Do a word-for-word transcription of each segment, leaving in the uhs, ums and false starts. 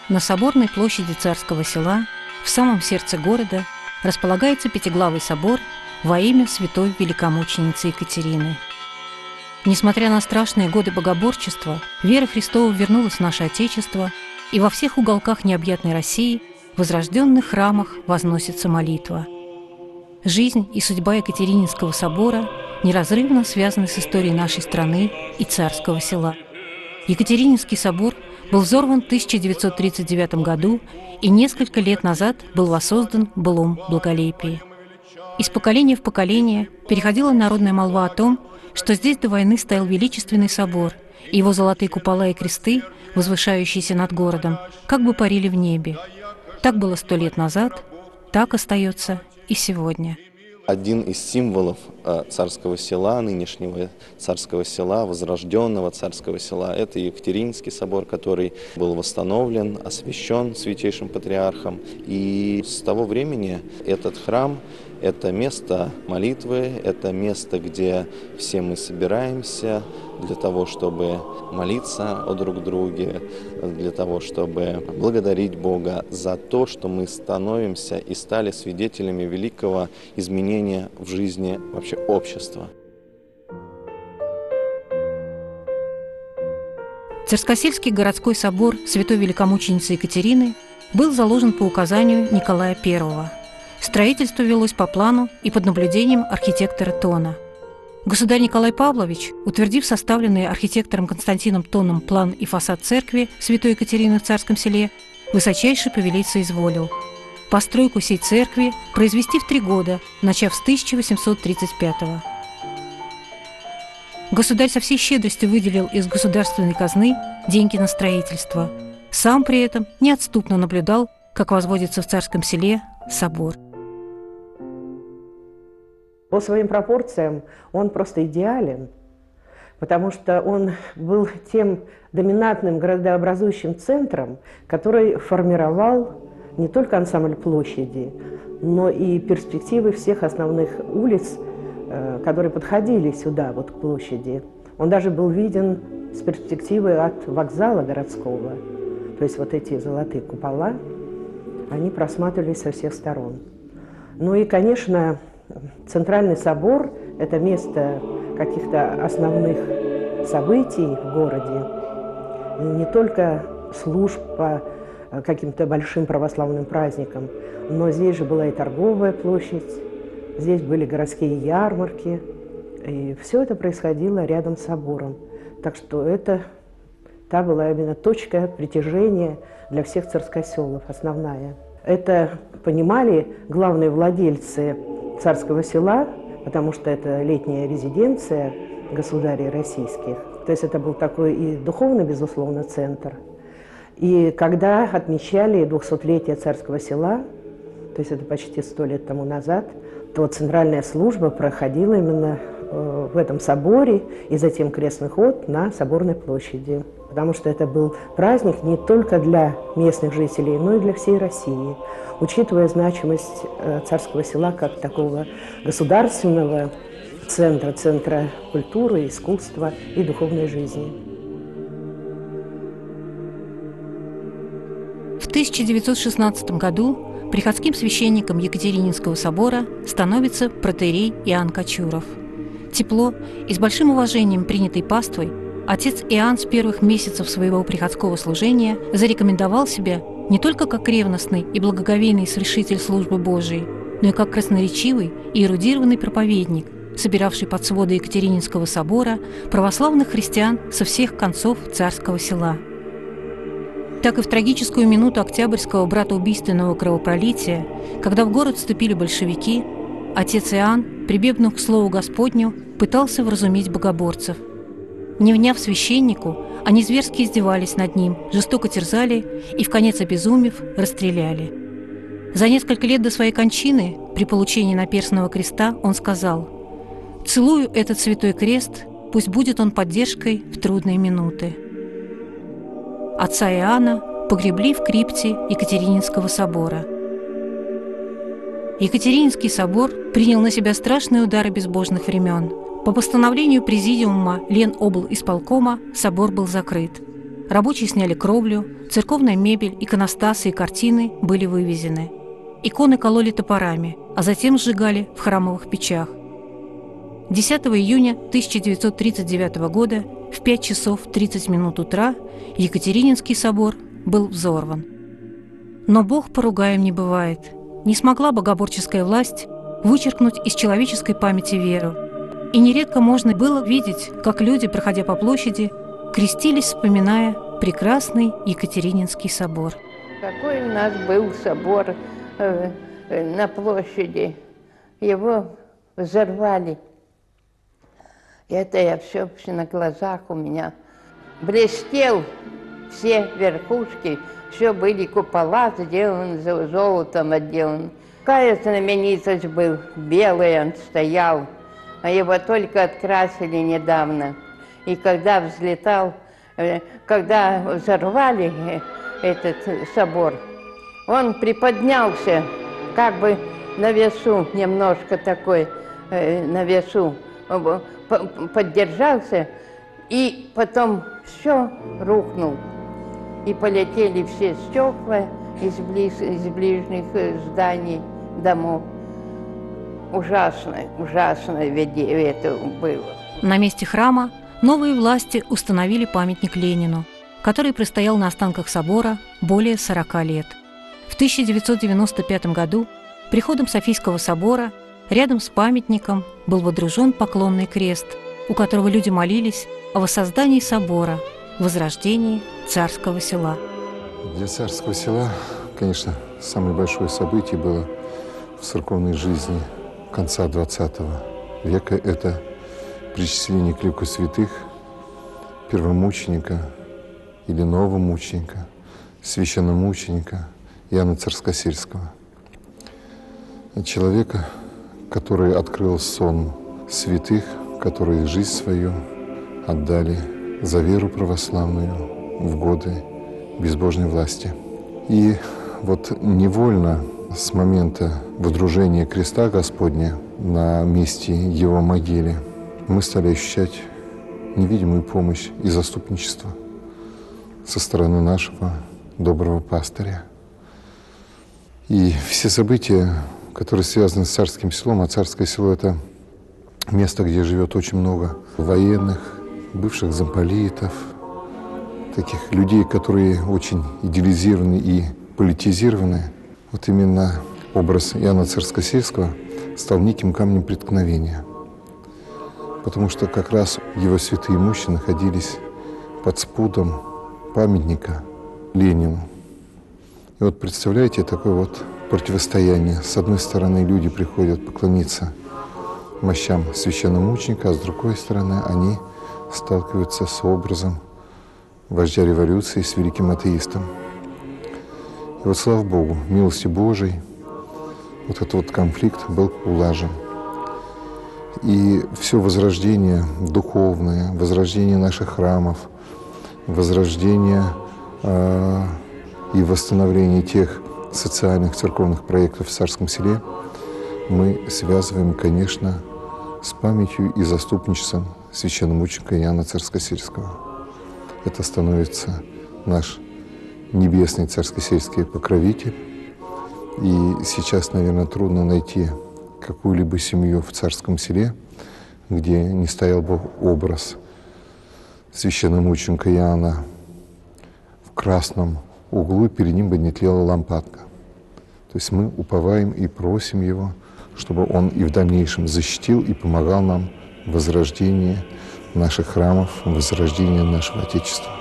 На соборной площади Царского Села, в самом сердце города, располагается пятиглавый собор во имя святой великомученицы Екатерины. Несмотря на страшные годы богоборчества, вера Христова вернулась в наше Отечество, и во всех уголках необъятной России, в возрожденных храмах, возносится молитва. Жизнь и судьба Екатерининского собора неразрывно связаны с историей нашей страны и Царского Села. Екатерининский собор был взорван в тысяча девятьсот тридцать девятом году и несколько лет назад был воссоздан в былом благолепии. Из поколения в поколение переходила народная молва о том, что здесь до войны стоял величественный собор, и его золотые купола и кресты, возвышающиеся над городом, как бы парили в небе. Так было сто лет назад, так остается и сегодня. Один из символов Царского Села, нынешнего Царского Села, возрожденного Царского Села, это Екатерининский собор, который был восстановлен, освящен Святейшим Патриархом. И с того времени этот храм – это место молитвы, это место, где все мы собираемся для того, чтобы молиться о друг друге, для того, чтобы благодарить Бога за то, что мы становимся и стали свидетелями великого изменения в жизни вообще общества. Царскосельский городской собор святой великомученицы Екатерины был заложен по указанию Николая Первого. Строительство велось по плану и под наблюдением архитектора Тона. Государь Николай Павлович, утвердив составленный архитектором Константином Тоном план и фасад церкви святой Екатерины в Царском Селе, высочайше повелеть соизволил постройку сей церкви произвести в три года, начав с тысяча восемьсот тридцать пятого. Государь со всей щедростью выделил из государственной казны деньги на строительство. Сам при этом неотступно наблюдал, как возводится в Царском Селе собор. По своим пропорциям он просто идеален, потому что он был тем доминантным городообразующим центром, который формировал не только ансамбль площади, но и перспективы всех основных улиц, которые подходили сюда, вот к площади. Он даже был виден с перспективы от вокзала городского. То есть вот эти золотые купола, они просматривались со всех сторон. Ну и, конечно, Центральный собор – это место каких-то основных событий в городе. И не только служб по каким-то большим православным праздникам, но здесь же была и торговая площадь, здесь были городские ярмарки. И все это происходило рядом с собором. Так что это та была именно точка притяжения для всех царскоселов, основная. Это понимали главные владельцы Царского Села, потому что это летняя резиденция государей российских. То есть это был такой и духовный, безусловно, центр. И когда отмечали двухсотлетие Царского Села, то есть это почти сто лет тому назад, то центральная служба проходила именно в этом соборе и затем крестный ход на Соборной площади. Потому что это был праздник не только для местных жителей, но и для всей России, учитывая значимость Царского Села как такого государственного центра, центра культуры, искусства и духовной жизни. В тысяча девятьсот шестнадцатом году приходским священником Екатерининского собора становится протоиерей Иоанн Кочуров. Тепло и с большим уважением принятой паствой отец Иоанн с первых месяцев своего приходского служения зарекомендовал себя не только как ревностный и благоговейный совершитель службы Божией, но и как красноречивый и эрудированный проповедник, собиравший под своды Екатерининского собора православных христиан со всех концов Царского Села. Так и в трагическую минуту октябрьского братоубийственного кровопролития, когда в город вступили большевики, отец Иоанн, прибегнув к слову Господню, пытался вразумить богоборцев. Не вняв священнику, они зверски издевались над ним, жестоко терзали и, вконец обезумев, расстреляли. За несколько лет до своей кончины, при получении наперстного креста, он сказал: «Целую этот святой крест, пусть будет он поддержкой в трудные минуты». Отца Иоанна погребли в крипте Екатерининского собора. Екатерининский собор принял на себя страшные удары безбожных времен. По постановлению президиума Леноблисполкома собор был закрыт. рабочие сняли кровлю, церковная мебель, иконостасы и картины были вывезены. Иконы кололи топорами, а затем сжигали в храмовых печах. десятого июня тысяча девятьсот тридцать девятого года в пять часов тридцать минут утра Екатерининский собор был взорван. Но Бог поругаем не бывает. Не смогла богоборческая власть вычеркнуть из человеческой памяти веру. И нередко можно было видеть, как люди, проходя по площади, крестились, вспоминая прекрасный Екатерининский собор. Какой у нас был собор э, э, на площади. Его взорвали. Это я все на глазах у меня. Блестел все верхушки, все были купола сделаны, золотом отделаны. Какая знаменитость был, белый он стоял, а его только открасили недавно. И когда взлетал, когда взорвали этот собор, он приподнялся, как бы на весу, немножко такой, на весу, поддержался, и потом все рухнул. И полетели все стекла из, близ, из ближних зданий, домов. Ужасное, ужасное это было. На месте храма новые власти установили памятник Ленину, который простоял на останках собора более сорока лет. В тысяча девятьсот девяносто пятом году приходом Софийского собора рядом с памятником был водружен поклонный крест, у которого люди молились о воссоздании собора, возрождении Царского Села. Для Царского Села, конечно, самое большое событие было в церковной жизни конца двадцатого века. Это причисление к лику святых первомученика или новомученика, священномученика Иоанна Царскосельского. Человека, который открыл сон святых, которые жизнь свою отдали за веру православную в годы безбожной власти. И вот невольно с момента водружения креста Господня на месте его могилы мы стали ощущать невидимую помощь и заступничество со стороны нашего доброго пастыря. И все события, которые связаны с Царским Селом, а Царское Село — это место, где живет очень много военных, бывших замполитов, таких людей, которые очень идеализированы и политизированы. Вот именно образ Иоанна Царскосельского стал неким камнем преткновения, потому что как раз его святые мощи находились под спудом памятника Ленину. И вот представляете, такое вот противостояние. С одной стороны, люди приходят поклониться мощам священномученика, а с другой стороны, они сталкиваются с образом вождя революции, с великим атеистом. И вот, слава Богу, милости Божией, вот этот вот конфликт был улажен. И все возрождение духовное, возрождение наших храмов, возрождение э, и восстановление тех социальных церковных проектов в Царском Селе мы связываем, конечно, с памятью и заступничеством священномученика Иоанна Царскосельского. Это становится наш небесный царскосельский покровитель. И сейчас, наверное, трудно найти какую-либо семью в Царском Селе, где не стоял бы образ священномученика Иоанна в красном углу, и перед ним бы не тлела лампадка. То есть мы уповаем и просим его, чтобы он и в дальнейшем защитил и помогал нам в возрождении наших храмов, в возрождении нашего Отечества.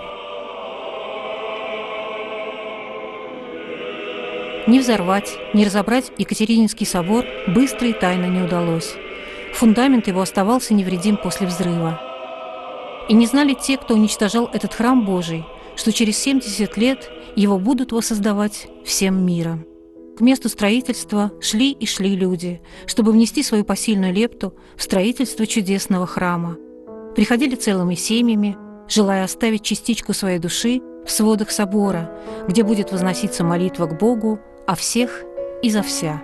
Не взорвать, не разобрать Екатерининский собор быстро и тайно не удалось. Фундамент его оставался невредим после взрыва. И не знали те, кто уничтожал этот храм Божий, что через семьдесят лет его будут воссоздавать всем миром. К месту строительства шли и шли люди, чтобы внести свою посильную лепту в строительство чудесного храма. Приходили целыми семьями, желая оставить частичку своей души в сводах собора, где будет возноситься молитва к Богу о всех и за вся.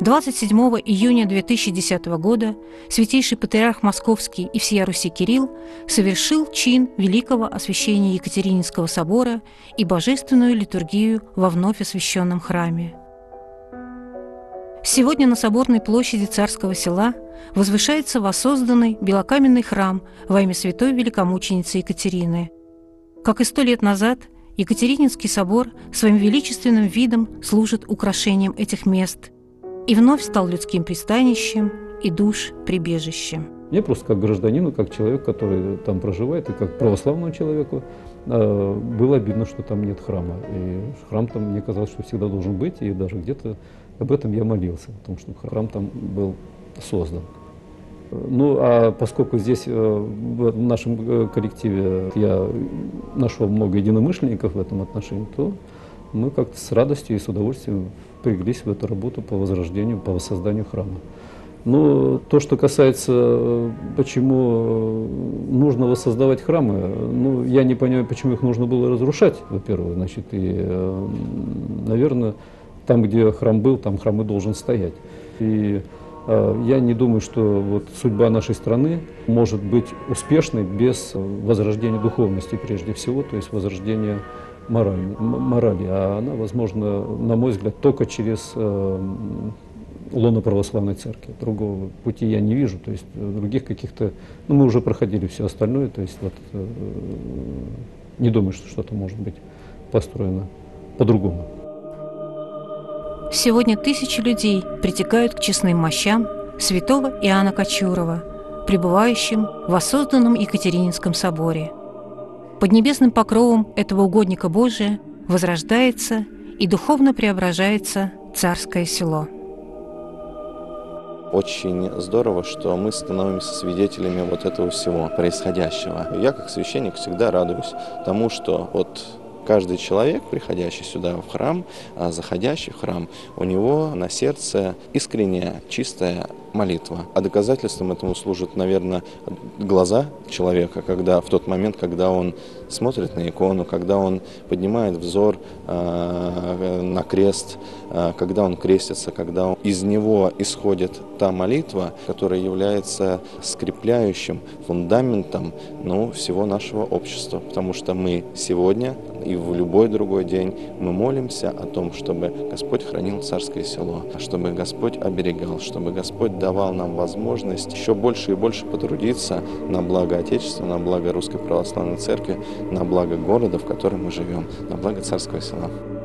двадцать седьмого июня две тысячи десятого года святейший патриарх Московский и всея Руси Кирилл совершил чин великого освящения Екатерининского собора и божественную литургию во вновь освященном храме. Сегодня на Соборной площади Царского Села возвышается воссозданный белокаменный храм во имя святой великомученицы Екатерины. Как и сто лет назад, Екатерининский собор своим величественным видом служит украшением этих мест и вновь стал людским пристанищем и душ прибежищем. Мне просто как гражданину, как человек, который там проживает, и как православному человеку, было обидно, что там нет храма. И храм там, мне казалось, что всегда должен быть, и даже где-то об этом я молился, о том, чтобы храм там был создан. Ну, а поскольку здесь, в нашем коллективе, я нашел много единомышленников в этом отношении, то мы как-то с радостью и с удовольствием впряглись в эту работу по возрождению, по воссозданию храма. Но то, что касается, почему нужно воссоздавать храмы, ну, я не понимаю, почему их нужно было разрушать, во-первых, значит, и, наверное, там, где храм был, там храм и должен стоять. И э, я не думаю, что вот судьба нашей страны может быть успешной без возрождения духовности прежде всего, то есть возрождения морали, морали. А она, возможно, на мой взгляд, только через э, лоно православной церкви. Другого пути я не вижу, то есть других каких-то... Ну, мы уже проходили все остальное, то есть вот, э, не думаю, что что-то может быть построено по-другому. Сегодня тысячи людей притекают к честным мощам святого Иоанна Кочурова, пребывающим в воссозданном Екатерининском соборе. Под небесным покровом этого угодника Божия возрождается и духовно преображается Царское Село. Очень здорово, что мы становимся свидетелями вот этого всего происходящего. Я, как священник, всегда радуюсь тому, что вот каждый человек, приходящий сюда в храм, заходящий в храм, у него на сердце искренняя, чистая молитва. А доказательством этому служат, наверное, глаза человека, когда в тот момент, когда он смотрит на икону, когда он поднимает взор э, на крест, э, когда он крестится, когда он, из него исходит та молитва, которая является скрепляющим фундаментом, ну, всего нашего общества. Потому что мы сегодня и в любой другой день мы молимся о том, чтобы Господь хранил Царское Село, чтобы Господь оберегал, чтобы Господь давал нам возможность еще больше и больше потрудиться на благо Отечества, на благо Русской Православной Церкви, на благо города, в котором мы живем, на благо Царского Села.